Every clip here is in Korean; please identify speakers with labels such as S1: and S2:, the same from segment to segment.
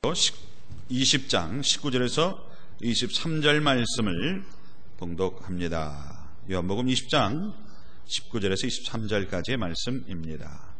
S1: 20장 19절에서 23절 말씀을 봉독합니다. 요한복음 20장 19절에서 23절까지의 말씀입니다.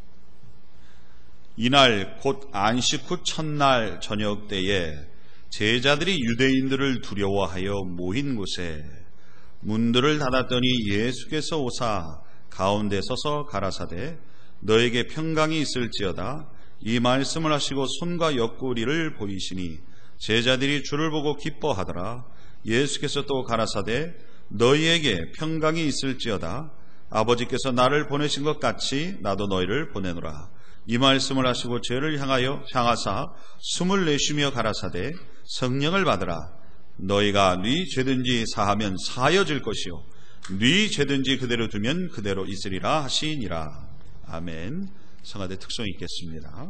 S1: 이날 곧 안식 후 첫날 저녁 때에 제자들이 유대인들을 두려워하여 모인 곳에 문들을 닫았더니 예수께서 오사 가운데 서서 가라사대 너에게 평강이 있을지어다. 이 말씀을 하시고 손과 옆구리를 보이시니 제자들이 주를 보고 기뻐하더라. 예수께서 또 가라사대 너희에게 평강이 있을지어다. 아버지께서 나를 보내신 것 같이 나도 너희를 보내노라. 이 말씀을 하시고 죄를 향하사 숨을 내쉬며 가라사대 성령을 받으라. 너희가 네 죄든지 사하면 사하여질 것이요 네 죄든지 그대로 두면 그대로 있으리라 하시니라. 아멘. 성화대 특성이 있겠습니다.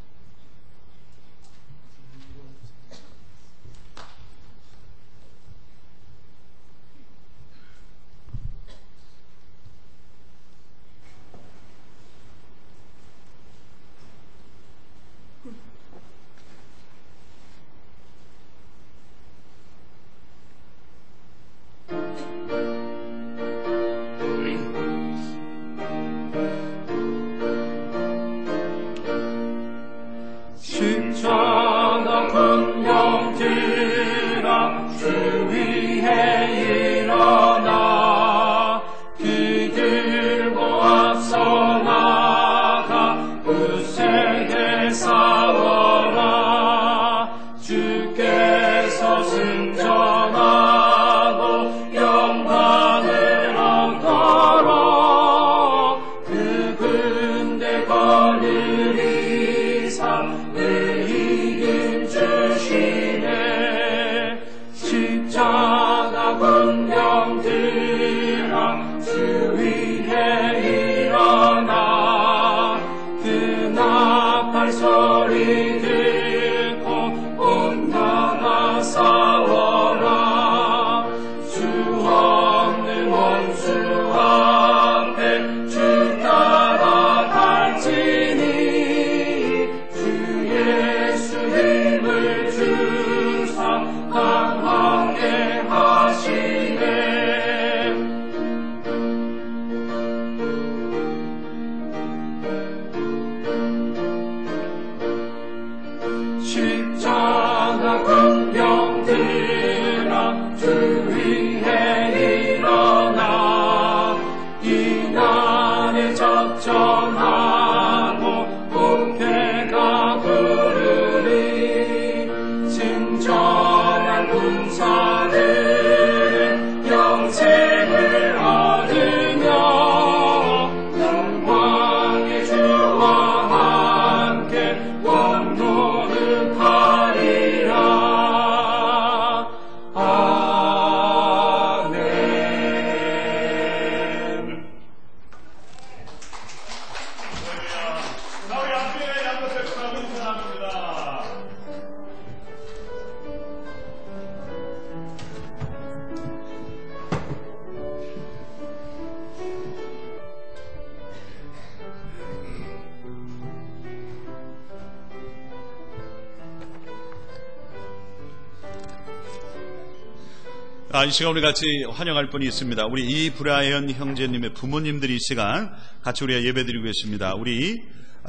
S1: 이 시간 우리 같이 환영할 분이 있습니다. 우리 이브라현 형제님의 부모님들이 이 시간 같이 우리가 예배드리고 계십니다. 우리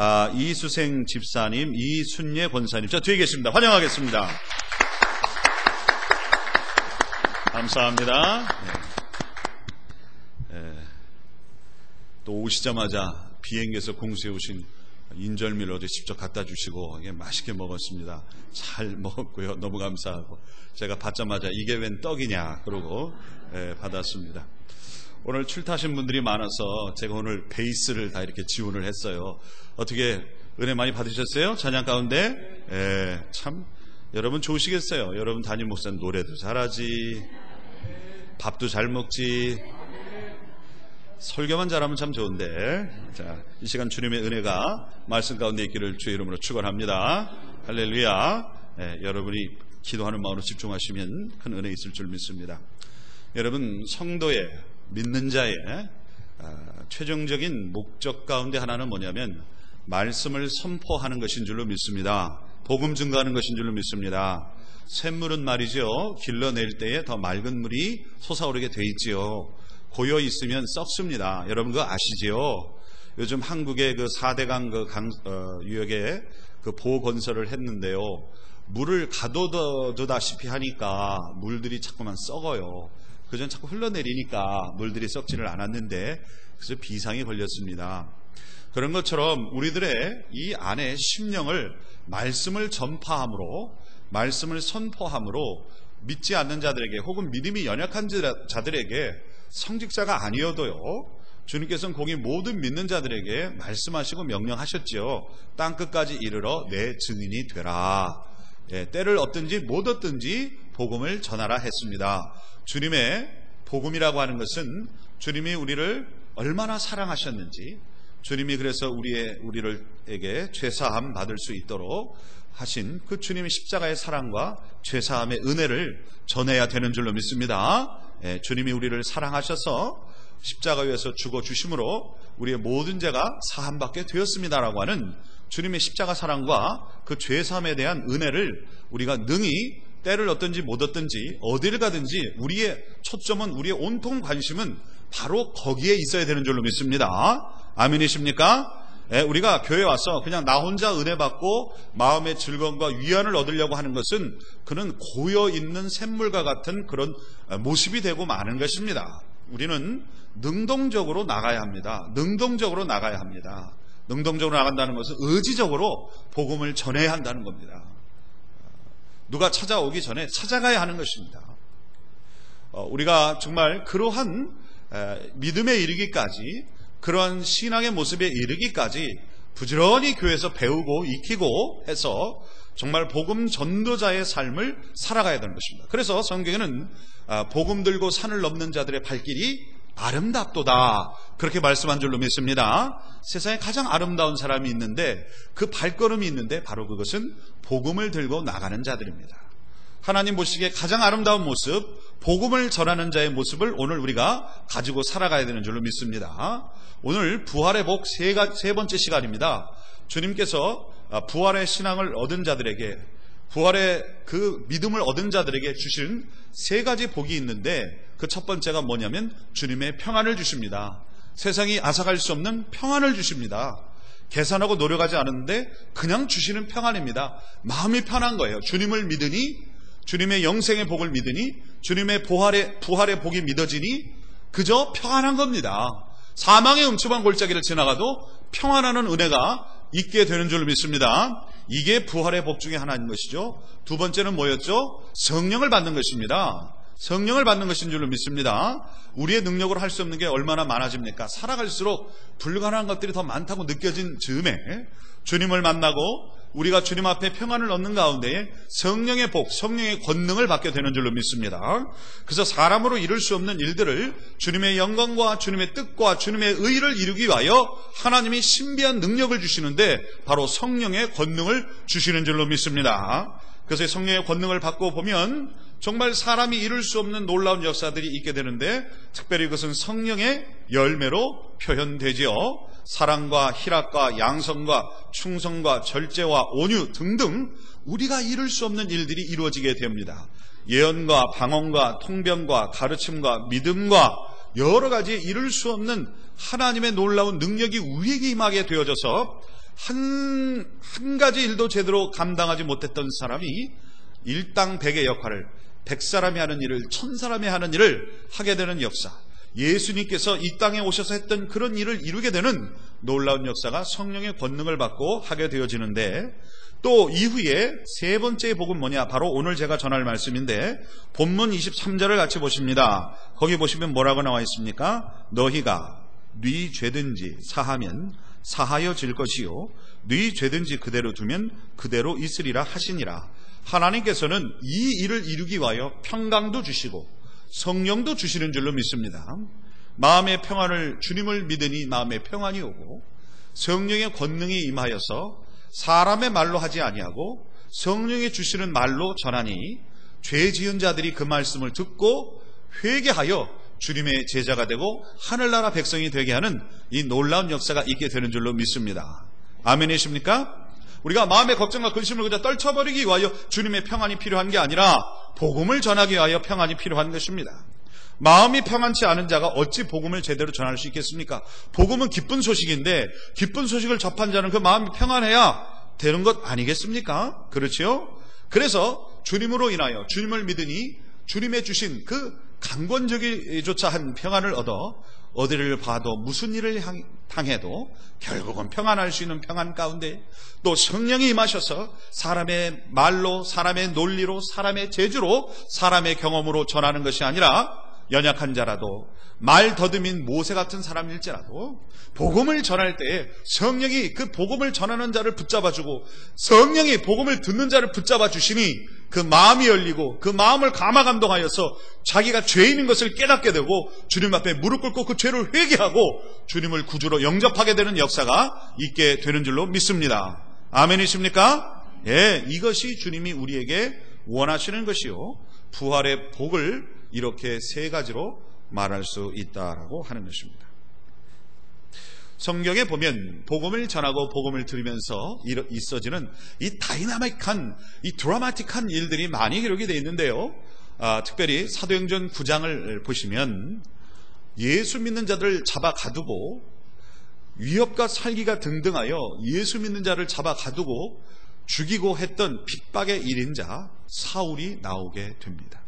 S1: 이수생 집사님, 이순예 권사님, 저 뒤에 계십니다. 환영하겠습니다. 감사합니다. 또 오시자마자 비행기에서 공수해 오신 인절미를 어제 직접 갖다 주시고 맛있게 먹었습니다. 잘 먹었고요. 너무 감사하고 제가 받자마자 이게 웬 떡이냐 그러고 받았습니다. 오늘 출타하신 분들이 많아서 제가 오늘 베이스를 다 이렇게 지원을 했어요. 어떻게 은혜 많이 받으셨어요? 찬양 가운데? 참 여러분 좋으시겠어요. 여러분 담임 목사님 노래도 잘하지, 밥도 잘 먹지, 설교만 잘하면 참 좋은데. 자, 이 시간 주님의 은혜가 말씀 가운데 있기를 주의 이름으로 축원합니다. 할렐루야. 여러분이 기도하는 마음으로 집중하시면 큰 은혜 있을 줄 믿습니다. 여러분, 성도의, 믿는 자의 최종적인 목적 가운데 하나는 뭐냐면 말씀을 선포하는 것인 줄로 믿습니다. 복음 증거하는 것인 줄로 믿습니다. 샘물은 말이죠, 길러낼 때에 더 맑은 물이 솟아오르게 돼 있지요. 고여 있으면 썩습니다. 여러분 그거 아시지요? 요즘 한국의 그 4대강 유역에 그 보건설을 했는데요. 물을 가둬두다시피 하니까 물들이 자꾸만 썩어요. 그전 자꾸 흘러내리니까 물들이 썩지를 않았는데 그래서 비상이 걸렸습니다. 그런 것처럼 우리들의 이 안에 심령을 말씀을 전파함으로, 말씀을 선포함으로 믿지 않는 자들에게 혹은 믿음이 연약한 자들에게, 성직자가 아니어도요, 주님께서는 공히 모든 믿는 자들에게 말씀하시고 명령하셨죠. 땅끝까지 이르러 내 증인이 되라. 때를 얻든지 못 얻든지 복음을 전하라 했습니다. 주님의 복음이라고 하는 것은 주님이 우리를 얼마나 사랑하셨는지, 주님이 그래서 우리에게 죄사함 받을 수 있도록 하신 그 주님의 십자가의 사랑과 죄사함의 은혜를 전해야 되는 줄로 믿습니다. 주님이 우리를 사랑하셔서 십자가 위에서 죽어주심으로 우리의 모든 죄가 사함받게 되었습니다라고 하는 주님의 십자가 사랑과 그 죄사함에 대한 은혜를 우리가 능히 때를 얻든지 못 얻든지 어디를 가든지 우리의 초점은, 우리의 온통 관심은 바로 거기에 있어야 되는 줄로 믿습니다. 아멘이십니까? 우리가 교회에 와서 그냥 나 혼자 은혜 받고 마음의 즐거움과 위안을 얻으려고 하는 것은 그는 고여있는 샘물과 같은 그런 모습이 되고 마는 것입니다. 우리는 능동적으로 나가야 합니다. 능동적으로 나가야 합니다. 능동적으로 나간다는 것은 의지적으로 복음을 전해야 한다는 겁니다. 누가 찾아오기 전에 찾아가야 하는 것입니다. 우리가 정말 그러한 믿음에 이르기까지, 그러한 신앙의 모습에 이르기까지 부지런히 교회에서 배우고 익히고 해서 정말 복음 전도자의 삶을 살아가야 되는 것입니다. 그래서 성경에는 복음 들고 산을 넘는 자들의 발길이 아름답도다, 그렇게 말씀한 줄로 믿습니다. 세상에 가장 아름다운 사람이 있는데, 그 발걸음이 있는데 바로 그것은 복음을 들고 나가는 자들입니다. 하나님 보시기에 가장 아름다운 모습, 복음을 전하는 자의 모습을 오늘 우리가 가지고 살아가야 되는 줄로 믿습니다. 오늘 부활의 복 세 번째 시간입니다. 주님께서 부활의 신앙을 얻은 자들에게, 부활의 그 믿음을 얻은 자들에게 주신 세 가지 복이 있는데, 그 첫 번째가 뭐냐면 주님의 평안을 주십니다. 세상이 앗아갈 수 없는 평안을 주십니다. 계산하고 노력하지 않았는데 그냥 주시는 평안입니다. 마음이 편한 거예요. 주님을 믿으니, 주님의 영생의 복을 믿으니, 주님의 부활의 복이 믿어지니 그저 평안한 겁니다. 사망의 음침한 골짜기를 지나가도 평안하는 은혜가 있게 되는 줄 믿습니다. 이게 부활의 복 중에 하나인 것이죠. 두 번째는 뭐였죠? 성령을 받는 것입니다. 성령을 받는 것인 줄로 믿습니다. 우리의 능력으로 할 수 없는 게 얼마나 많아집니까? 살아갈수록 불가능한 것들이 더 많다고 느껴진 즈음에 주님을 만나고 우리가 주님 앞에 평안을 얻는 가운데에 성령의 복, 성령의 권능을 받게 되는 줄로 믿습니다. 그래서 사람으로 이룰 수 없는 일들을 주님의 영광과 주님의 뜻과 주님의 의를 이루기 위하여 하나님이 신비한 능력을 주시는데 바로 성령의 권능을 주시는 줄로 믿습니다. 그래서 성령의 권능을 받고 보면 정말 사람이 이룰 수 없는 놀라운 역사들이 있게 되는데, 특별히 그것은 성령의 열매로 표현되지요. 사랑과 희락과 양성과 충성과 절제와 온유 등등 우리가 이룰 수 없는 일들이 이루어지게 됩니다. 예언과 방언과 통변과 가르침과 믿음과 여러 가지 이룰 수 없는 하나님의 놀라운 능력이 우리에게 임하게 되어져서 한 가지 일도 제대로 감당하지 못했던 사람이 일당 백의 역할을, 100사람이 하는 일을 1000사람이 하는 일을 하게 되는 역사, 예수님께서 이 땅에 오셔서 했던 그런 일을 이루게 되는 놀라운 역사가 성령의 권능을 받고 하게 되어지는데, 또 이후에 세 번째 복은 뭐냐? 바로 오늘 제가 전할 말씀인데 본문 23절을 같이 보십니다. 거기 보시면 뭐라고 나와 있습니까? 너희가 네 죄든지 사하면 사하여질 것이요 네 죄든지 그대로 두면 그대로 있으리라 하시니라. 하나님께서는 이 일을 이루기 위하여 평강도 주시고 성령도 주시는 줄로 믿습니다. 마음의 평안을, 주님을 믿으니 마음의 평안이 오고 성령의 권능이 임하여서 사람의 말로 하지 아니하고 성령이 주시는 말로 전하니 죄 지은 자들이 그 말씀을 듣고 회개하여 주님의 제자가 되고 하늘나라 백성이 되게 하는 이 놀라운 역사가 있게 되는 줄로 믿습니다. 아멘이십니까? 우리가 마음의 걱정과 근심을 그저 떨쳐버리기 위하여 주님의 평안이 필요한 게 아니라 복음을 전하기 위하여 평안이 필요한 것입니다. 마음이 평안치 않은 자가 어찌 복음을 제대로 전할 수 있겠습니까? 복음은 기쁜 소식인데 기쁜 소식을 접한 자는 그 마음이 평안해야 되는 것 아니겠습니까? 그렇지요? 그래서 주님으로 인하여 주님을 믿으니 주님의 주신 그 강권적이조차 한 평안을 얻어 어디를 봐도 무슨 일을 당해도 결국은 평안할 수 있는 평안 가운데 또 성령이 임하셔서 사람의 말로, 사람의 논리로, 사람의 재주로, 사람의 경험으로 전하는 것이 아니라 연약한 자라도 말 더듬인 모세 같은 사람일지라도 복음을 전할 때에 성령이 그 복음을 전하는 자를 붙잡아주고 성령이 복음을 듣는 자를 붙잡아 주시니 그 마음이 열리고 그 마음을 감화감동하여서 자기가 죄인인 것을 깨닫게 되고 주님 앞에 무릎 꿇고 그 죄를 회개하고 주님을 구주로 영접하게 되는 역사가 있게 되는 줄로 믿습니다. 아멘이십니까? 예, 이것이 주님이 우리에게 원하시는 것이요, 부활의 복을 이렇게 세 가지로 말할 수 있다라고 하는 것입니다. 성경에 보면 복음을 전하고 복음을 들으면서 있어지는 이 다이나믹한, 이 드라마틱한 일들이 많이 기록이 되어 있는데요. 특별히 사도행전 9장을 보시면 예수 믿는 자들을 잡아 가두고 위협과 살기가 등등하여 예수 믿는 자를 잡아 가두고 죽이고 했던 핍박의 1인자 사울이 나오게 됩니다.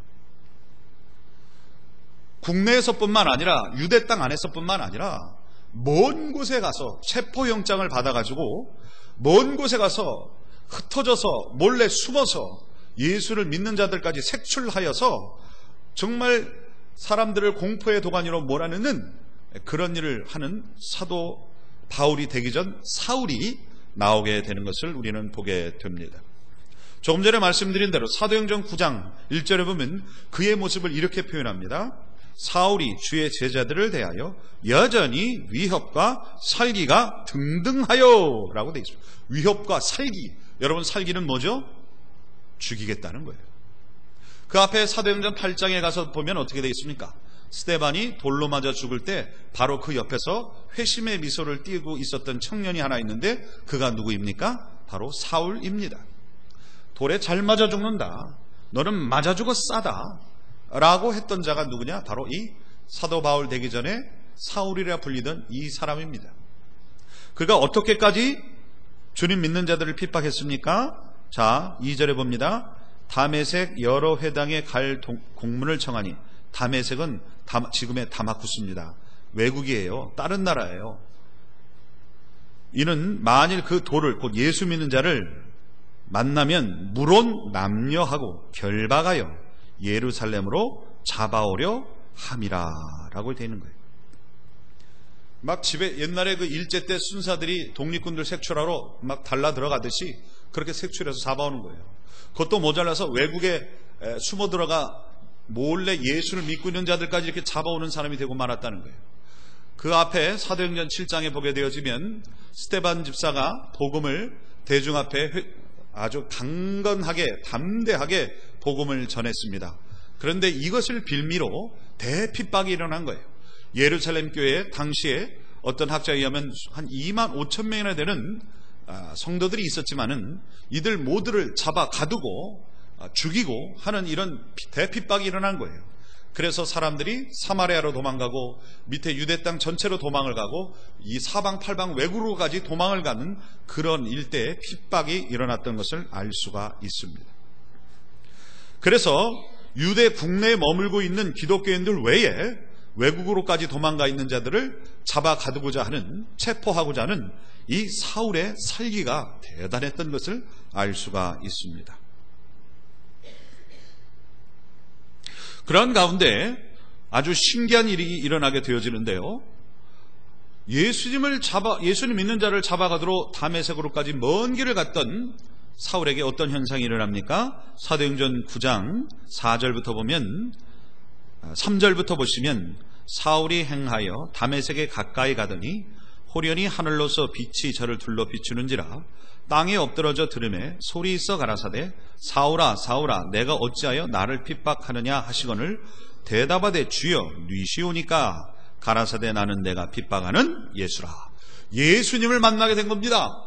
S1: 국내에서뿐만 아니라 유대 땅 안에서뿐만 아니라 먼 곳에 가서 체포영장을 받아가지고 먼 곳에 가서 흩어져서 몰래 숨어서 예수를 믿는 자들까지 색출하여서 정말 사람들을 공포의 도가니로 몰아넣는 그런 일을 하는 사도 바울이 되기 전 사울이 나오게 되는 것을 우리는 보게 됩니다. 조금 전에 말씀드린 대로 사도행전 9장 1절에 보면 그의 모습을 이렇게 표현합니다. 사울이 주의 제자들을 대하여 여전히 위협과 살기가 등등하여 라고 되어 있습니다. 위협과 살기, 여러분 살기는 뭐죠? 죽이겠다는 거예요. 그 앞에 사도행전 8장에 가서 보면 어떻게 되어 있습니까? 스데반이 돌로 맞아 죽을 때 바로 그 옆에서 회심의 미소를 띠고 있었던 청년이 하나 있는데 그가 누구입니까? 바로 사울입니다. 돌에 잘 맞아 죽는다, 너는 맞아 죽어 싸다 라고 했던 자가 누구냐? 바로 이 사도 바울 되기 전에 사울이라 불리던 이 사람입니다. 그가 어떻게까지 주님 믿는 자들을 핍박했습니까? 자, 2절에 봅니다. 다메섹 여러 회당에 갈 공문을 청하니, 다메섹은 지금의 다마쿠스입니다. 외국이에요. 다른 나라예요. 이는 만일 그 돌을, 곧 예수 믿는 자를 만나면 물론 남녀하고 결박하여 예루살렘으로 잡아오려 함이라 라고 되어 있는 거예요. 막 집에 옛날에 그 일제 때 순사들이 독립군들 색출하러 막 달라 들어가듯이 그렇게 색출해서 잡아오는 거예요. 그것도 모자라서 외국에 숨어 들어가 몰래 예수를 믿고 있는 자들까지 이렇게 잡아오는 사람이 되고 말았다는 거예요. 그 앞에 사도행전 7장에 보게 되어지면 스데반 집사가 복음을 대중 앞에 아주 강건하게 담대하게 복음을 전했습니다. 그런데 이것을 빌미로 대핍박이 일어난 거예요. 예루살렘 교회에 당시에 어떤 학자에 의하면 한 2만 5천 명이나 되는 성도들이 있었지만은 이들 모두를 잡아 가두고 죽이고 하는 이런 대핍박이 일어난 거예요. 그래서 사람들이 사마리아로 도망가고 밑에 유대 땅 전체로 도망을 가고 이 사방팔방 외국으로까지 도망을 가는 그런 일대의 핍박이 일어났던 것을 알 수가 있습니다. 그래서 유대 국내에 머물고 있는 기독교인들 외에 외국으로까지 도망가 있는 자들을 잡아 가두고자 하는, 체포하고자 하는 이 사울의 살기가 대단했던 것을 알 수가 있습니다. 그런 가운데 아주 신기한 일이 일어나게 되어지는데요. 예수님 믿는 자를 잡아가도록 다메섹으로까지 먼 길을 갔던 사울에게 어떤 현상이 일어납니까? 사도행전 9장 4절부터 보면 3절부터 보시면 사울이 행하여 다메섹에 가까이 가더니 호련히 하늘로서 빛이 저를 둘러 비추는지라 땅에 엎드러져 들음에 소리 있어 가라사대 사울아 사울아 내가 어찌하여 나를 핍박하느냐 하시거늘 대답하되 주여 뉘시오니까 가라사대 나는 내가 핍박하는 예수라. 예수님을 만나게 된 겁니다.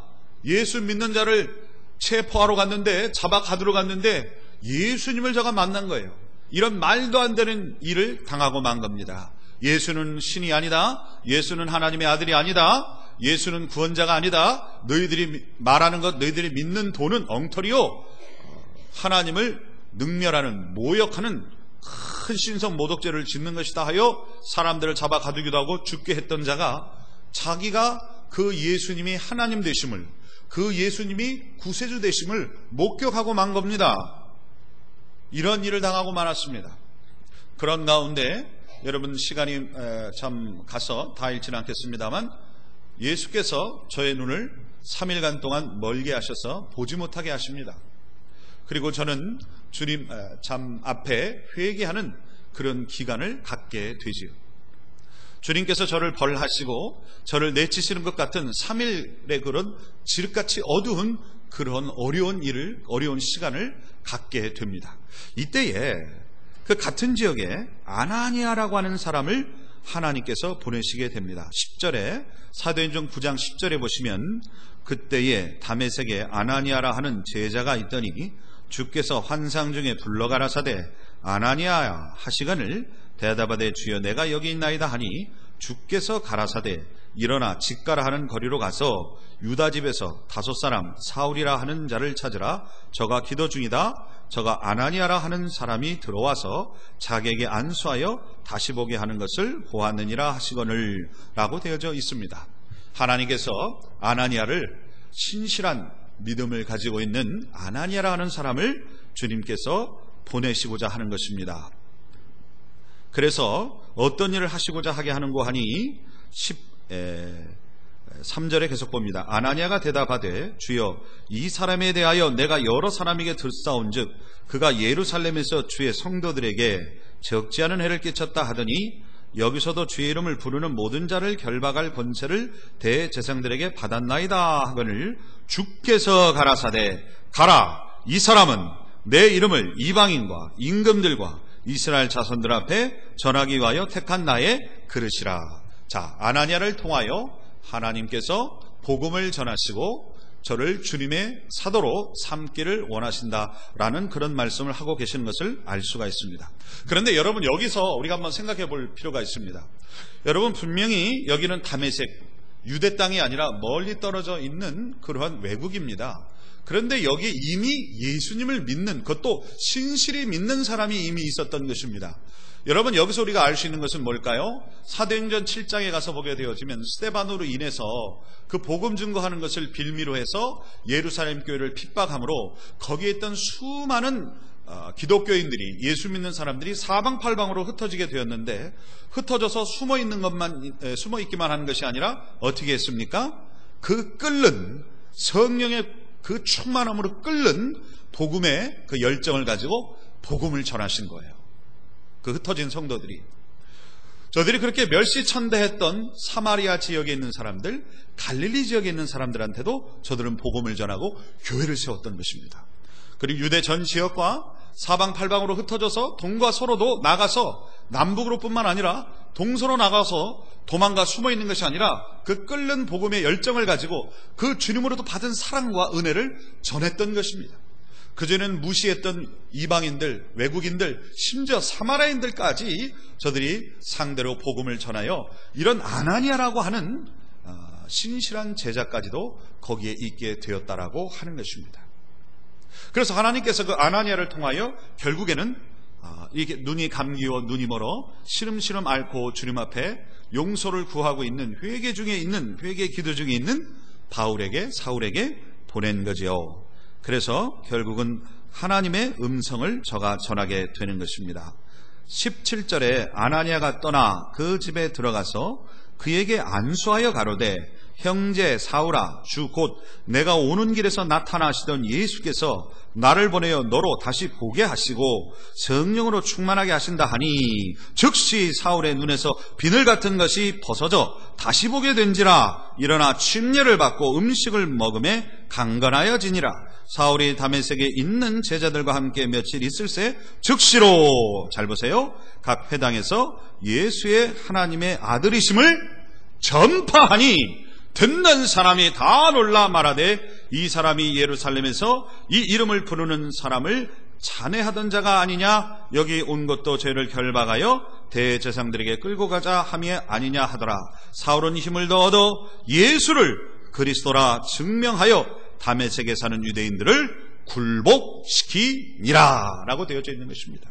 S1: 예수 믿는 자를 체포하러 갔는데, 잡아 가두러 갔는데 예수님을 저가 만난 거예요. 이런 말도 안 되는 일을 당하고 만 겁니다. 예수는 신이 아니다. 예수는 하나님의 아들이 아니다. 예수는 구원자가 아니다. 너희들이 말하는 것, 너희들이 믿는 도는 엉터리요. 하나님을 능멸하는, 모욕하는 큰 신성 모독죄를 짓는 것이다 하여 사람들을 잡아 가두기도 하고 죽게 했던 자가 자기가 그 예수님이 하나님 되심을, 그 예수님이 구세주 되심을 목격하고 만 겁니다. 이런 일을 당하고 말았습니다. 그런 가운데 여러분, 시간이 참 가서 다 읽지는 않겠습니다만, 예수께서 저의 눈을 3일간 동안 멀게 하셔서 보지 못하게 하십니다. 그리고 저는 주님 참 앞에 회개하는 그런 기간을 갖게 되지요. 주님께서 저를 벌하시고 저를 내치시는 것 같은 3일의 그런 지륵같이 어두운 그런 어려운 시간을 갖게 됩니다. 이때에 그 같은 지역에 아나니아라고 하는 사람을 하나님께서 보내시게 됩니다. 10절에, 사도행전 9장 10절에 보시면, 그때에 다메섹에 아나니아라 하는 제자가 있더니 주께서 환상 중에 불러가라사대 아나니아야 하시거늘 대답하되 주여 내가 여기 있나이다 하니 주께서 가라사대 일어나 직가라 하는 거리로 가서 유다 집에서 5사람 사울이라 하는 자를 찾으라. 저가 기도 중이다. 저가 아나니아라 하는 사람이 들어와서 자기에게 안수하여 다시 보게 하는 것을 보았느니라 하시거늘 라고 되어져 있습니다. 하나님께서 아나니아를, 신실한 믿음을 가지고 있는 아나니아라 하는 사람을 주님께서 보내시고자 하는 것입니다. 그래서 어떤 일을 하시고자 하게 하는고 하니 3절에 계속 봅니다. 아나니아가 대답하되 주여 이 사람에 대하여 내가 여러 사람에게 들사온즉 그가 예루살렘에서 주의 성도들에게 적지 않은 해를 끼쳤다 하더니 여기서도 주의 이름을 부르는 모든 자를 결박할 권세를 대제사장들에게 받았나이다 하거늘 주께서 가라사대 가라, 이 사람은 내 이름을 이방인과 임금들과 이스라엘 자손들 앞에 전하기 위하여 택한 나의 그릇이라. 자, 아나니아를 통하여 하나님께서 복음을 전하시고 저를 주님의 사도로 삼기를 원하신다라는 그런 말씀을 하고 계시는 것을 알 수가 있습니다. 그런데 여러분, 여기서 우리가 한번 생각해 볼 필요가 있습니다. 여러분, 분명히 여기는 다메섹, 유대 땅이 아니라 멀리 떨어져 있는 그러한 외국입니다. 그런데 여기 이미 예수님을 믿는, 그것도 신실히 믿는 사람이 이미 있었던 것입니다. 여러분, 여기서 우리가 알 수 있는 것은 뭘까요? 사도행전 7장에 가서 보게 되어지면 스데반으로 인해서 그 복음 증거하는 것을 빌미로 해서 예루살렘 교회를 핍박함으로 거기에 있던 수많은 기독교인들이, 예수 믿는 사람들이 사방팔방으로 흩어지게 되었는데, 흩어져서 숨어 있기만 하는 것이 아니라 어떻게 했습니까? 그 끓는 성령의 그 충만함으로 끓는 복음의 그 열정을 가지고 복음을 전하신 거예요. 그 흩어진 성도들이, 저들이 그렇게 멸시천대했던 사마리아 지역에 있는 사람들, 갈릴리 지역에 있는 사람들한테도 저들은 복음을 전하고 교회를 세웠던 것입니다. 그리고 유대 전 지역과 사방팔방으로 흩어져서 동과 서로도 나가서, 남북으로 뿐만 아니라 동서로 나가서 도망가 숨어 있는 것이 아니라 그 끓는 복음의 열정을 가지고 그 주님으로부터 받은 사랑과 은혜를 전했던 것입니다. 그전에는 무시했던 이방인들, 외국인들, 심지어 사마리아인들까지 저들이 상대로 복음을 전하여 이런 아나니아라고 하는 신실한 제자까지도 거기에 있게 되었다라고 하는 것입니다. 그래서 하나님께서 그 아나니아를 통하여 결국에는 이게 눈이 감기워 눈이 멀어 시름시름 앓고 주님 앞에 용서를 구하고 있는, 회개 기도 중에 있는 사울에게 보낸 거지요. 그래서 결국은 하나님의 음성을 저가 전하게 되는 것입니다. 17절에 아나니아가 떠나 그 집에 들어가서 그에게 안수하여 가로되 형제 사울아, 주 곧 내가 오는 길에서 나타나시던 예수께서 나를 보내어 너로 다시 보게 하시고 성령으로 충만하게 하신다 하니 즉시 사울의 눈에서 비늘 같은 것이 벗어져 다시 보게 된지라. 일어나 침례를 받고 음식을 먹음에 강건하여지니라. 사울이 다메섹에 있는 제자들과 함께 며칠 있을새 즉시로, 잘 보세요, 각 회당에서 예수의 하나님의 아들이심을 전파하니 듣는 사람이 다 놀라 말하되 이 사람이 예루살렘에서 이 이름을 부르는 사람을 잔해하던 자가 아니냐, 여기 온 것도 죄를 결박하여 대제사장들에게 끌고 가자 함이 아니냐 하더라. 사울은 힘을 더 얻어 예수를 그리스도라 증명하여 다메섹에 사는 유대인들을 굴복시키니라 라고 되어져 있는 것입니다.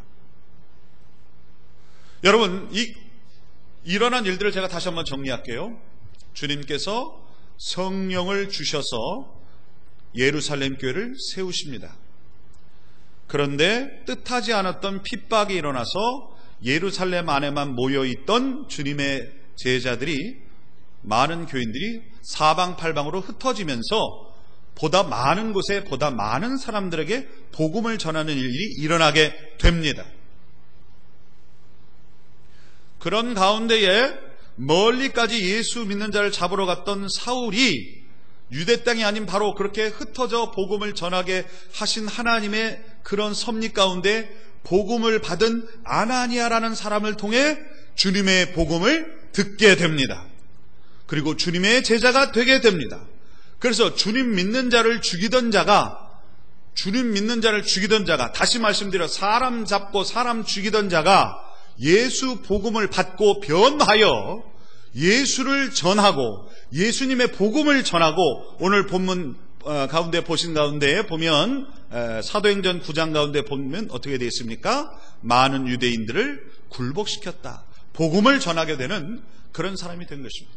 S1: 여러분, 일어난 일들을 제가 다시 한번 정리할게요. 주님께서 성령을 주셔서 예루살렘 교회를 세우십니다. 그런데 뜻하지 않았던 핍박이 일어나서 예루살렘 안에만 모여있던 주님의 제자들이, 많은 교인들이 사방팔방으로 흩어지면서 보다 많은 곳에 보다 많은 사람들에게 복음을 전하는 일이 일어나게 됩니다. 그런 가운데에 멀리까지 예수 믿는 자를 잡으러 갔던 사울이 유대 땅이 아닌 바로 그렇게 흩어져 복음을 전하게 하신 하나님의 그런 섭리 가운데 복음을 받은 아나니아라는 사람을 통해 주님의 복음을 듣게 됩니다. 그리고 주님의 제자가 되게 됩니다. 그래서 주님 믿는 자를 죽이던 자가, 다시 말씀드려 사람 잡고 사람 죽이던 자가 예수 복음을 받고 변하여 예수를 전하고 예수님의 복음을 전하고, 오늘 본문 가운데 보신 가운데 보면 사도행전 9장 가운데 보면 어떻게 되어 있습니까? 많은 유대인들을 굴복시켰다. 복음을 전하게 되는 그런 사람이 된 것입니다.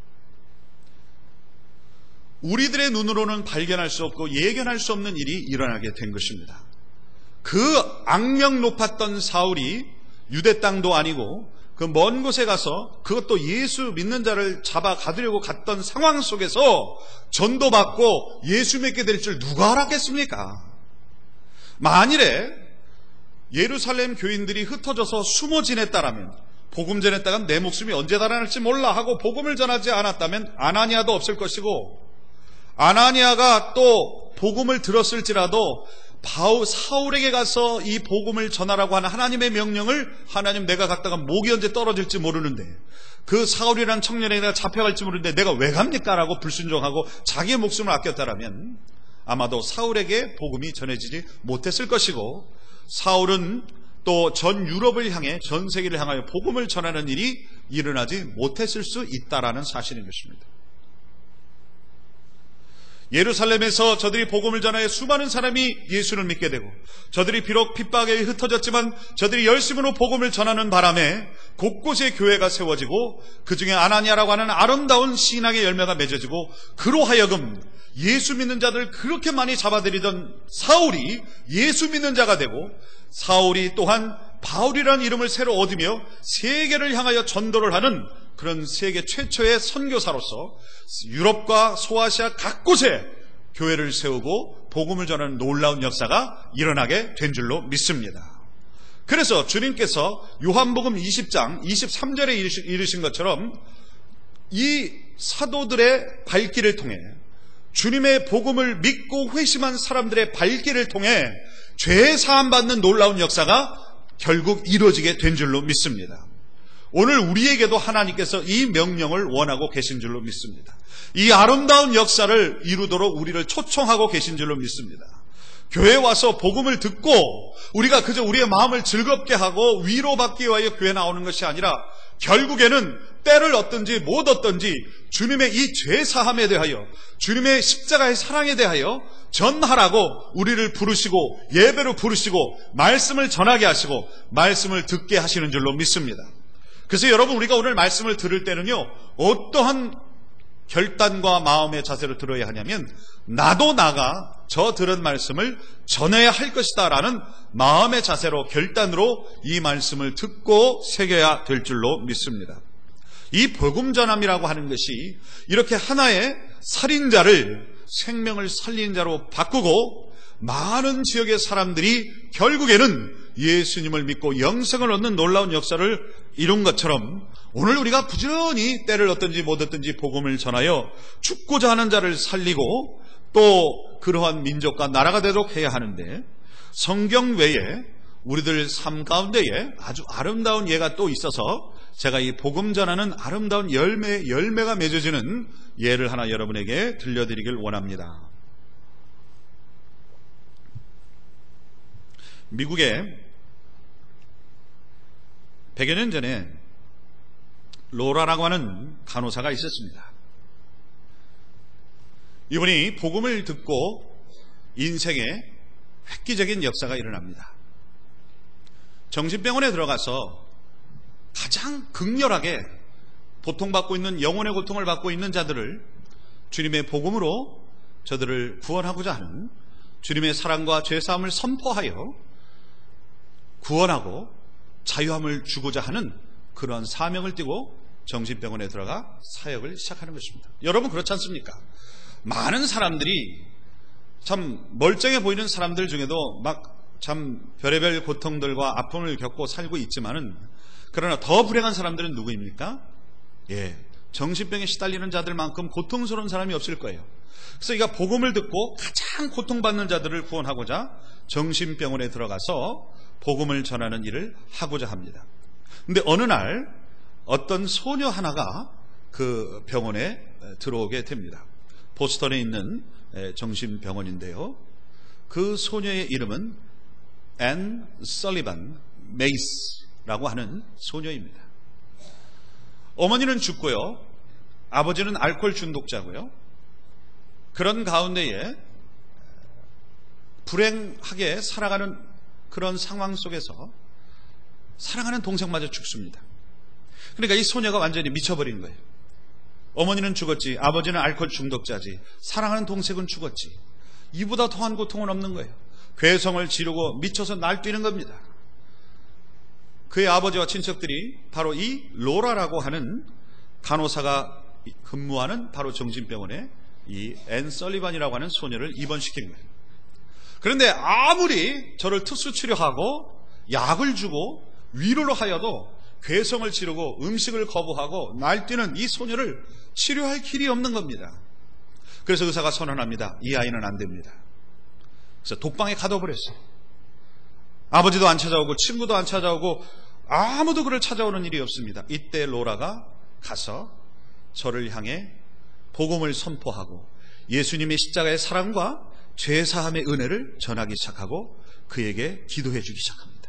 S1: 우리들의 눈으로는 발견할 수 없고 예견할 수 없는 일이 일어나게 된 것입니다. 그 악명 높았던 사울이 유대 땅도 아니고 그 먼 곳에 가서, 그것도 예수 믿는 자를 잡아 가두려고 갔던 상황 속에서 전도받고 예수 믿게 될 줄 누가 알았겠습니까? 만일에 예루살렘 교인들이 흩어져서 숨어 지냈다라면, 복음 전했다간 내 목숨이 언제 달아날지 몰라 하고 복음을 전하지 않았다면 아나니아도 없을 것이고, 아나니아가 또 복음을 들었을지라도 사울에게 가서 이 복음을 전하라고 하는 하나님의 명령을, 하나님 내가 갔다가 목이 언제 떨어질지 모르는데, 그 사울이라는 청년에게 내가 잡혀갈지 모르는데 내가 왜 갑니까? 라고 불순종하고 자기의 목숨을 아꼈다라면 아마도 사울에게 복음이 전해지지 못했을 것이고, 사울은 또 전 유럽을 향해, 전 세계를 향하여 복음을 전하는 일이 일어나지 못했을 수 있다라는 사실인 것입니다. 예루살렘에서 저들이 복음을 전하여 수많은 사람이 예수를 믿게 되고, 저들이 비록 핍박에 흩어졌지만 저들이 열심으로 복음을 전하는 바람에 곳곳에 교회가 세워지고, 그 중에 아나니아라고 하는 아름다운 신앙의 열매가 맺어지고, 그로 하여금 예수 믿는 자들을 그렇게 많이 잡아들이던 사울이 예수 믿는 자가 되고, 사울이 또한 바울이라는 이름을 새로 얻으며 세계를 향하여 전도를 하는 그런 세계 최초의 선교사로서 유럽과 소아시아 각 곳에 교회를 세우고 복음을 전하는 놀라운 역사가 일어나게 된 줄로 믿습니다. 그래서 주님께서 요한복음 20장 23절에 이르신 것처럼 이 사도들의 발길을 통해, 주님의 복음을 믿고 회심한 사람들의 발길을 통해 죄 사함 받는 놀라운 역사가 결국 이루어지게 된 줄로 믿습니다. 오늘 우리에게도 하나님께서 이 명령을 원하고 계신 줄로 믿습니다. 이 아름다운 역사를 이루도록 우리를 초청하고 계신 줄로 믿습니다. 교회에 와서 복음을 듣고 우리가 그저 우리의 마음을 즐겁게 하고 위로받기 위하여 교회에 나오는 것이 아니라, 결국에는 때를 얻든지 못 얻든지 주님의 이 죄사함에 대하여, 주님의 십자가의 사랑에 대하여 전하라고 우리를 부르시고 예배로 부르시고 말씀을 전하게 하시고 말씀을 듣게 하시는 줄로 믿습니다. 그래서 여러분, 우리가 오늘 말씀을 들을 때는요, 어떠한 결단과 마음의 자세로 들어야 하냐면, 나도 나가 저 들은 말씀을 전해야 할 것이다 라는 마음의 자세로, 결단으로 이 말씀을 듣고 새겨야 될 줄로 믿습니다. 이 복음 전함이라고 하는 것이 이렇게 하나의 살인자를 생명을 살리는 자로 바꾸고 많은 지역의 사람들이 결국에는 예수님을 믿고 영생을 얻는 놀라운 역사를 이룬 것처럼, 오늘 우리가 부지런히 때를 얻든지 못 얻든지 복음을 전하여 죽고자 하는 자를 살리고 또 그러한 민족과 나라가 되도록 해야 하는데, 성경 외에 우리들 삶 가운데에 아주 아름다운 예가 또 있어서 제가 이 복음 전하는 아름다운 열매가 맺어지는 예를 하나 여러분에게 들려드리길 원합니다. 미국에 100여 년 전에 로라라고 하는 간호사가 있었습니다. 이분이 복음을 듣고 인생에 획기적인 역사가 일어납니다. 정신병원에 들어가서 가장 극렬하게 고통받고 있는, 영혼의 고통을 받고 있는 자들을 주님의 복음으로 저들을 구원하고자 하는, 주님의 사랑과 죄사함을 선포하여 구원하고 자유함을 주고자 하는 그런 사명을 띠고 정신병원에 들어가 사역을 시작하는 것입니다. 여러분 그렇지 않습니까? 많은 사람들이 참 멀쩡해 보이는 사람들 중에도 막 참 별의별 고통들과 아픔을 겪고 살고 있지만은, 그러나 더 불행한 사람들은 누구입니까? 정신병에 시달리는 자들만큼 고통스러운 사람이 없을 거예요. 그래서 이가 복음을 듣고 가장 고통받는 자들을 구원하고자 정신병원에 들어가서 복음을 전하는 일을 하고자 합니다. 근데 어느 날 어떤 소녀 하나가 그 병원에 들어오게 됩니다. 보스턴에 있는 정신병원인데요. 그 소녀의 이름은 앤 설리반 메이스라고 하는 소녀입니다. 어머니는 죽고요, 아버지는 알코올 중독자고요. 그런 가운데에 불행하게 살아가는 그런 상황 속에서 사랑하는 동생마저 죽습니다. 그러니까 이 소녀가 완전히 미쳐버린 거예요. 어머니는 죽었지, 아버지는 알코올 중독자지, 사랑하는 동생은 죽었지, 이보다 더한 고통은 없는 거예요. 괴성을 지르고 미쳐서 날뛰는 겁니다. 그의 아버지와 친척들이 바로 이 로라라고 하는 간호사가 근무하는 바로 정신병원에 이 앤 설리반이라고 하는 소녀를 입원시킨 거예요. 그런데 아무리 저를 특수치료하고 약을 주고 위로를 하여도 괴성을 지르고 음식을 거부하고 날뛰는 이 소녀를 치료할 길이 없는 겁니다. 그래서 의사가 선언합니다. 이 아이는 안 됩니다. 그래서 독방에 가둬버렸어요. 아버지도 안 찾아오고 친구도 안 찾아오고 아무도 그를 찾아오는 일이 없습니다. 이때 로라가 가서 저를 향해 복음을 선포하고 예수님의 십자가의 사랑과 죄사함의 은혜를 전하기 시작하고 그에게 기도해 주기 시작합니다.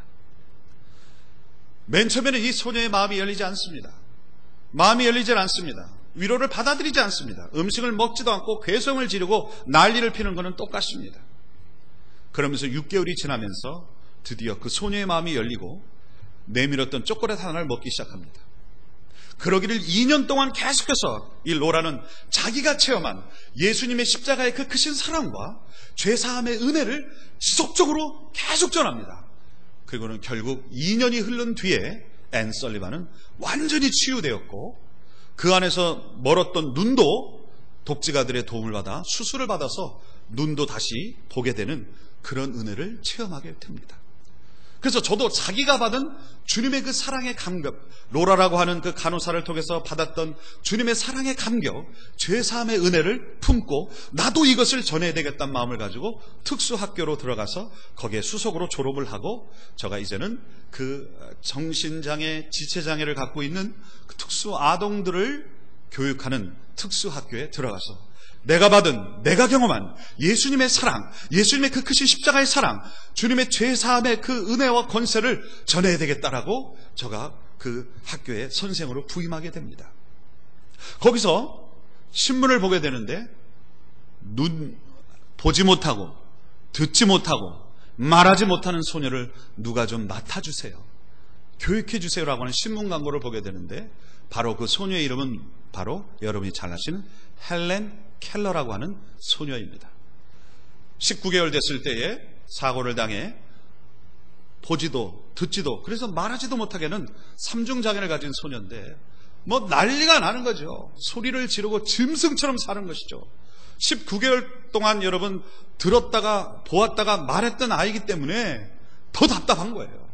S1: 맨 처음에는 이 소녀의 마음이 열리지 않습니다. 마음이 열리지 않습니다. 위로를 받아들이지 않습니다. 음식을 먹지도 않고 괴성을 지르고 난리를 피는 것은 똑같습니다. 그러면서 6개월이 지나면서 드디어 그 소녀의 마음이 열리고 내밀었던 초콜릿 하나를 먹기 시작합니다. 그러기를 2년 동안 계속해서 이 로라는 자기가 체험한 예수님의 십자가의 그 크신 사랑과 죄사함의 은혜를 지속적으로 계속 전합니다. 그리고는 결국 2년이 흐른 뒤에 앤 설리반은 완전히 치유되었고 그 안에서 멀었던 눈도 독지가들의 도움을 받아 수술을 받아서 눈도 다시 보게 되는 그런 은혜를 체험하게 됩니다. 그래서 저도 자기가 받은 주님의 그 사랑의 감격, 로라라고 하는 그 간호사를 통해서 받았던 주님의 사랑의 감격, 죄사함의 은혜를 품고 나도 이것을 전해야 되겠다는 마음을 가지고 특수학교로 들어가서 거기에 수석으로 졸업을 하고 제가 이제는 그 정신장애, 지체장애를 갖고 있는 그 특수 아동들을 교육하는 특수학교에 들어가서 내가 받은, 내가 경험한 예수님의 사랑, 예수님의 그 크신 십자가의 사랑, 주님의 죄사함의 그 은혜와 권세를 전해야 되겠다라고 제가 그 학교의 선생으로 부임하게 됩니다. 거기서 신문을 보게 되는데 보지 못하고 듣지 못하고 말하지 못하는 소녀를 누가 좀 맡아주세요, 교육해 주세요라고 하는 신문 광고를 보게 되는데 바로 그 소녀의 이름은 바로 여러분이 잘 아시는 헬렌 켈러라고 하는 소녀입니다. 19개월 됐을 때에 사고를 당해 보지도 듣지도 그래서 말하지도 못하게는 삼중장애를 가진 소녀인데 뭐 난리가 나는 거죠. 소리를 지르고 짐승처럼 사는 것이죠. 19개월 동안 여러분 들었다가 보았다가 말했던 아이기 때문에 더 답답한 거예요.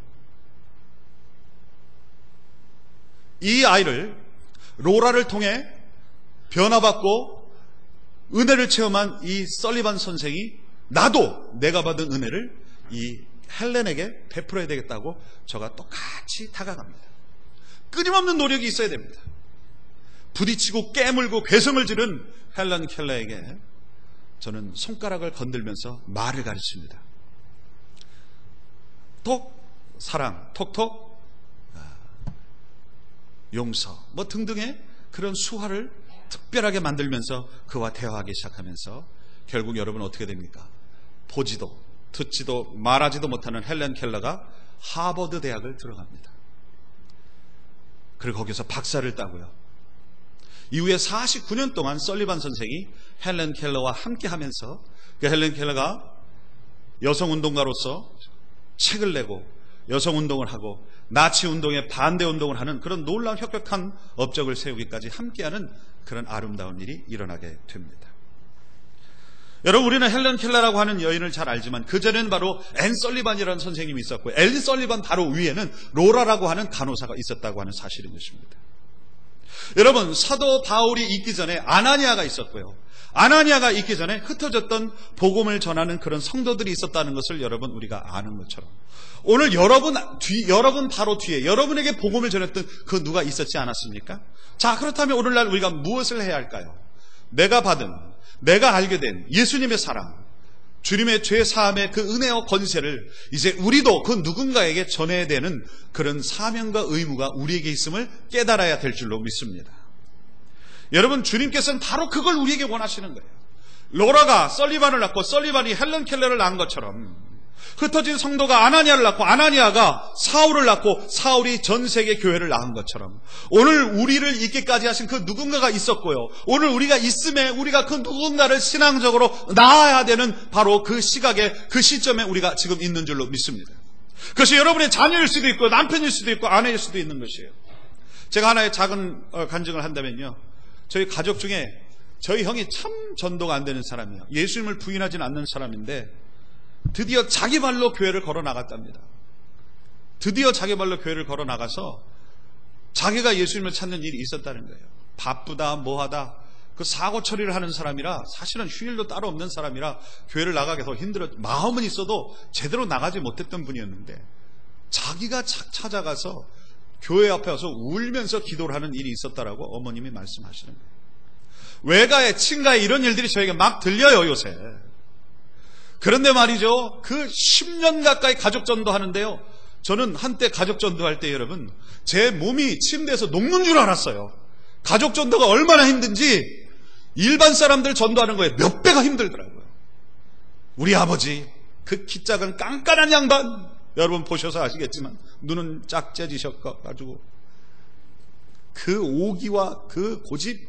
S1: 이 아이를 로라를 통해 변화받고 은혜를 체험한 이 설리반 선생이 나도 내가 받은 은혜를 이 헬렌에게 베풀어야 되겠다고 저가 똑같이 다가갑니다. 끊임없는 노력이 있어야 됩니다. 부딪히고 깨물고 괴성을 지른 헬렌 켈러에게 저는 손가락을 건들면서 말을 가르칩니다. 톡, 사랑, 톡톡, 용서 뭐 등등의 그런 수화를 특별하게 만들면서 그와 대화하기 시작하면서 결국 여러분 어떻게 됩니까? 보지도 듣지도 말하지도 못하는 헬렌 켈러가 하버드 대학을 들어갑니다. 그리고 거기서 박사를 따고요. 이후에 49년 동안 설리반 선생이 헬렌 켈러와 함께 하면서 그 헬렌 켈러가 여성운동가로서 책을 내고 여성운동을 하고 나치운동에 반대운동을 하는 그런 놀라운 혁혁한 업적을 세우기까지 함께하는 그런 아름다운 일이 일어나게 됩니다. 여러분, 우리는 헬렌 켈러라고 하는 여인을 잘 알지만 그전에는 바로 앤 설리반이라는 선생님이 있었고 앤 설리반 바로 위에는 로라라고 하는 간호사가 있었다고 하는 사실인 것입니다. 여러분, 사도 바울이 있기 전에 아나니아가 있었고요. 아나니아가 있기 전에 흩어졌던 복음을 전하는 그런 성도들이 있었다는 것을 여러분 우리가 아는 것처럼 오늘 여러분 바로 뒤에 여러분에게 복음을 전했던 그 누가 있었지 않았습니까? 자, 그렇다면 오늘날 우리가 무엇을 해야 할까요? 내가 알게 된 예수님의 사랑, 주님의 죄 사함의 그 은혜와 권세를 이제 우리도 그 누군가에게 전해야 되는 그런 사명과 의무가 우리에게 있음을 깨달아야 될 줄로 믿습니다. 여러분, 주님께서는 바로 그걸 우리에게 원하시는 거예요. 로라가 설리반을 낳고 설리반이 헬렌 켈러를 낳은 것처럼 흩어진 성도가 아나니아를 낳고 아나니아가 사울을 낳고 사울이 전 세계 교회를 낳은 것처럼 오늘 우리를 있기까지 하신 그 누군가가 있었고요. 오늘 우리가 있음에 우리가 그 누군가를 신앙적으로 낳아야 되는 바로 그 시각에 그 시점에 우리가 지금 있는 줄로 믿습니다. 그것이 여러분의 자녀일 수도 있고 남편일 수도 있고 아내일 수도 있는 것이에요. 제가 하나의 작은 간증을 한다면요. 저희 가족 중에 저희 형이 참 전도가 안 되는 사람이에요. 예수님을 부인하지는 않는 사람인데 드디어 자기 발로 교회를 걸어 나갔답니다. 드디어 자기 발로 교회를 걸어 나가서 자기가 예수님을 찾는 일이 있었다는 거예요. 바쁘다 뭐하다 그 사고 처리를 하는 사람이라 사실은 휴일도 따로 없는 사람이라 교회를 나가기 더 마음은 있어도 제대로 나가지 못했던 분이었는데 자기가 찾아가서 교회 앞에 와서 울면서 기도를 하는 일이 있었다라고 어머님이 말씀하시는 거예요. 외가에 친가에 이런 일들이 저에게 막 들려요 요새. 그런데 말이죠, 그 10년 가까이 가족 전도하는데요, 저는 한때 가족 전도할 때 여러분 제 몸이 침대에서 녹는 줄 알았어요. 가족 전도가 얼마나 힘든지 일반 사람들 전도하는 거에 몇 배가 힘들더라고요. 우리 아버지 그 키 작은 깐깐한 양반, 여러분 보셔서 아시겠지만 눈은 짝째지셔가지고 그 오기와 그 고집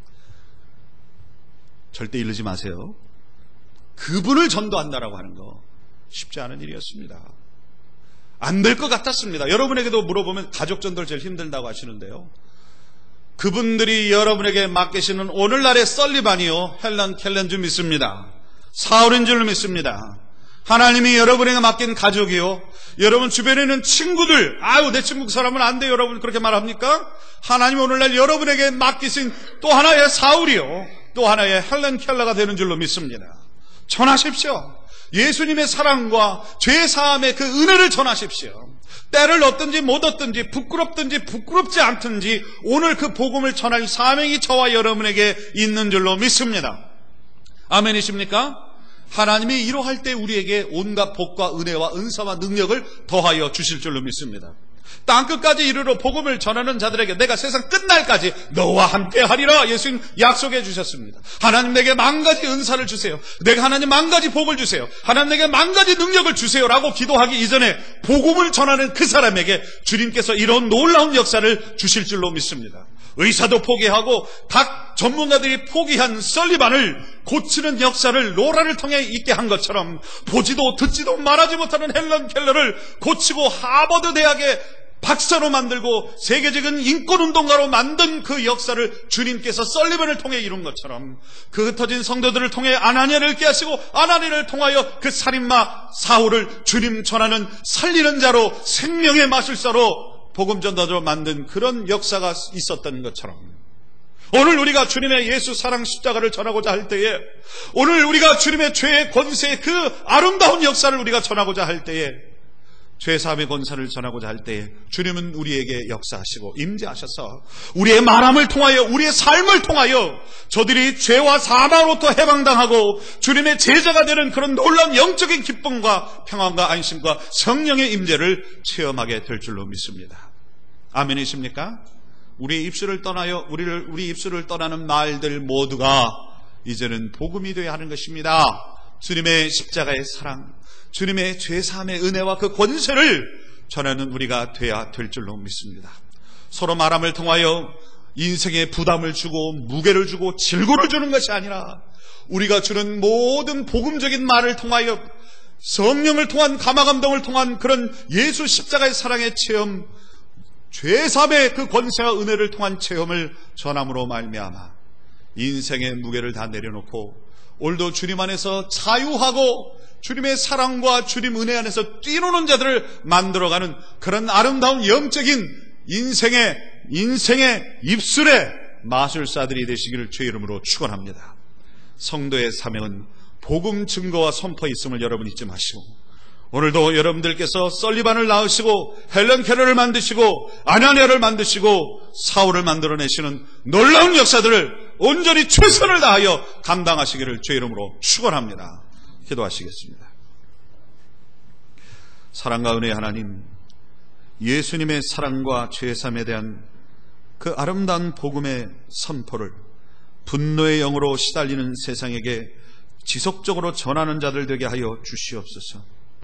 S1: 절대 잃지 마세요. 그분을 전도한다라고 하는 거 쉽지 않은 일이었습니다. 안 될 것 같았습니다. 여러분에게도 물어보면 가족 전도를 제일 힘들다고 하시는데요, 그분들이 여러분에게 맡기시는 오늘날의 설리반이요 헬렌 켈러인 줄 믿습니다. 사울인 줄 믿습니다. 하나님이 여러분에게 맡긴 가족이요, 여러분 주변에 있는 친구들, 아유 내 친구 그 사람은 안 돼, 여러분 그렇게 말합니까? 하나님이 오늘날 여러분에게 맡기신 또 하나의 사울이요 또 하나의 헬렌 켈러가 되는 줄로 믿습니다. 전하십시오. 예수님의 사랑과 죄 사함의 그 은혜를 전하십시오. 때를 얻든지 못 얻든지 부끄럽든지 부끄럽지 않든지 오늘 그 복음을 전할 사명이 저와 여러분에게 있는 줄로 믿습니다. 아멘이십니까? 하나님이 이러할 때 우리에게 온갖 복과 은혜와 은사와 능력을 더하여 주실 줄로 믿습니다. 땅끝까지 이르러 복음을 전하는 자들에게 내가 세상 끝날까지 너와 함께 하리라 예수님 약속해 주셨습니다. 하나님 내게 만가지 은사를 주세요. 내가 하나님 만가지 복을 주세요. 하나님 내게 만가지 능력을 주세요 라고 기도하기 이전에 복음을 전하는 그 사람에게 주님께서 이런 놀라운 역사를 주실 줄로 믿습니다. 의사도 포기하고 각 전문가들이 포기한 설리반을 고치는 역사를 로라를 통해 있게 한 것처럼 보지도 듣지도 말하지 못하는 헬렌 켈러를 고치고 하버드 대학의 박사로 만들고 세계적인 인권운동가로 만든 그 역사를 주님께서 설리반을 통해 이룬 것처럼 그 흩어진 성도들을 통해 아나니아를 깨하시고 아나니아를 통하여 그 살인마 사울을 주님 전하는 살리는 자로 생명의 마술사로 복음 전도자로 만든 그런 역사가 있었던 것처럼 오늘 우리가 주님의 예수 사랑 십자가를 전하고자 할 때에, 오늘 우리가 주님의 죄의 권세의 그 아름다운 역사를 우리가 전하고자 할 때에 죄사함의 권세를 전하고자 할 때 주님은 우리에게 역사하시고 임재하셔서 우리의 말함을 통하여, 우리의 삶을 통하여 저들이 죄와 사망으로부터 해방당하고 주님의 제자가 되는 그런 놀라운 영적인 기쁨과 평안과 안심과 성령의 임재를 체험하게 될 줄로 믿습니다. 아멘이십니까? 우리 입술을 떠나는 말들 모두가 이제는 복음이 되어야 하는 것입니다. 주님의 십자가의 사랑, 주님의 죄사함의 은혜와 그 권세를 전하는 우리가 되어야 될 줄로 믿습니다. 서로 말함을 통하여 인생에 부담을 주고 무게를 주고 질고를 주는 것이 아니라 우리가 주는 모든 복음적인 말을 통하여 성령을 통한 감화감동을 통한 그런 예수 십자가의 사랑의 체험, 죄사함의 그 권세와 은혜를 통한 체험을 전함으로 말미암아 인생의 무게를 다 내려놓고 오늘도 주님 안에서 자유하고 주님의 사랑과 주님 은혜 안에서 뛰노는 자들을 만들어가는 그런 아름다운 영적인 인생의 입술의 마술사들이 되시기를 주의 이름으로 축원합니다. 성도의 사명은 복음 증거와 선포에 있음을 여러분 잊지 마시고, 오늘도 여러분들께서 설리반을 낳으시고 헬렌 케러를 만드시고 아나니아를 만드시고 사울을 만들어내시는 놀라운 역사들을 온전히 최선을 다하여 감당하시기를 주의 이름으로 축원합니다. 기도하시겠습니다. 사랑과 은혜의 하나님, 예수님의 사랑과 죄사함에 대한 그 아름다운 복음의 선포를 분노의 영으로 시달리는 세상에게 지속적으로 전하는 자들 되게 하여 주시옵소서.